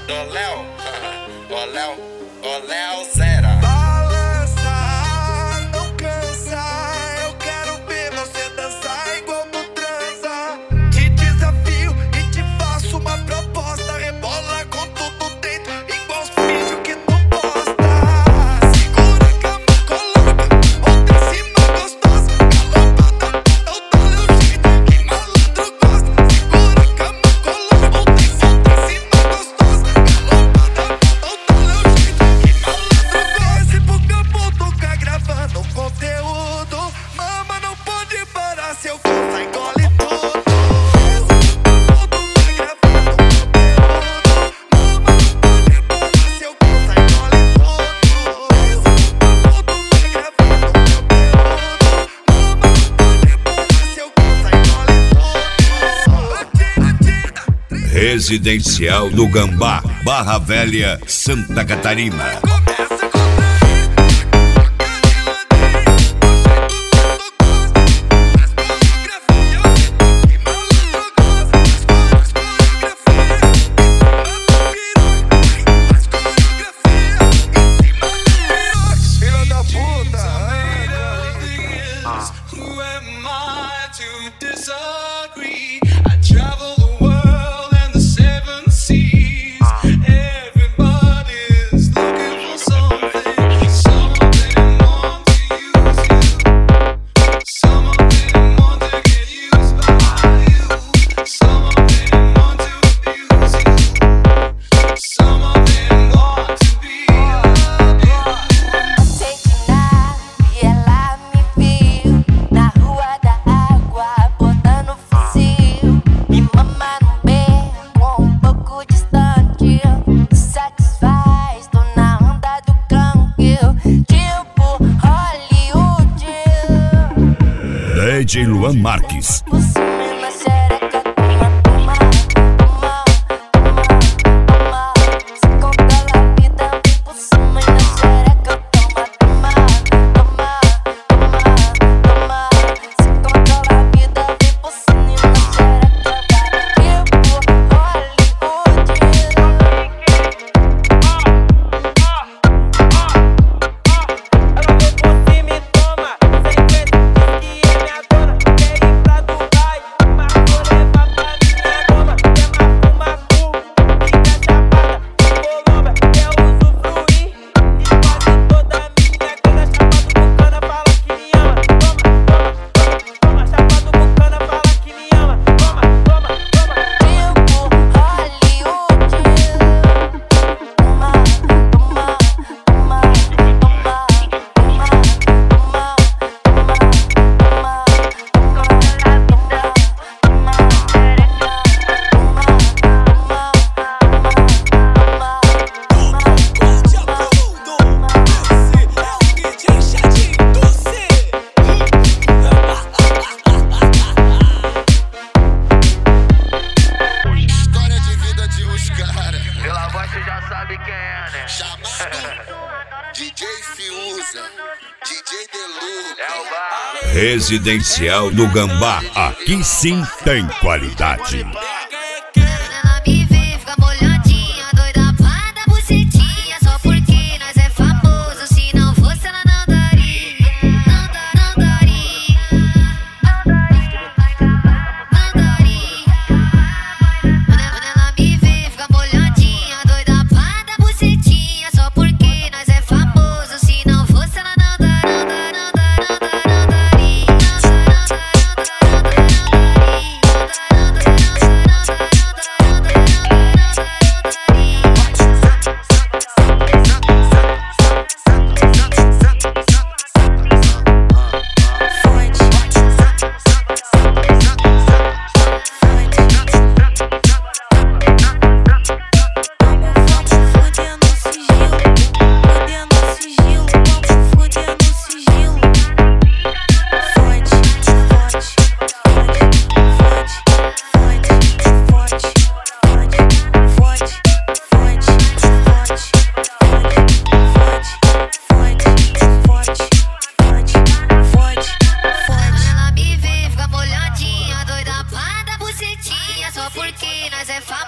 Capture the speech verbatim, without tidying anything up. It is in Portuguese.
do Léo, ó Léo, ó Léo Zera. Balança, não cansa, eu quero ver você dançar igual no transa. Te desafio e te faço uma proposta, rebola com tudo dentro, igual os vídeos que tu posta. Segura a cama, coloca, outra em cima gostosa, galopata, não dá o jeito que malandro gosta. Segura a cama, coloca, outra em cima gostosa, galopata, não dá o jeito que malandro gosta. Esse Bugambu toca gravando conteúdo, mama não pode parar, seu gosta engole tudo. Esse Bugambu toca gravando conteúdo, mama não pode parar, seu gosta engole tudo. Esse Bugambu toca gravando conteúdo, mama não pode parar, seu gosta engole tudo. Residencial do Gambá, Barra Velha, Santa Catarina. Começa com D J Luan Marques. D J Fiuza, D J Delu, Residencial do Gambá, aqui sim tem qualidade. Só porque nós é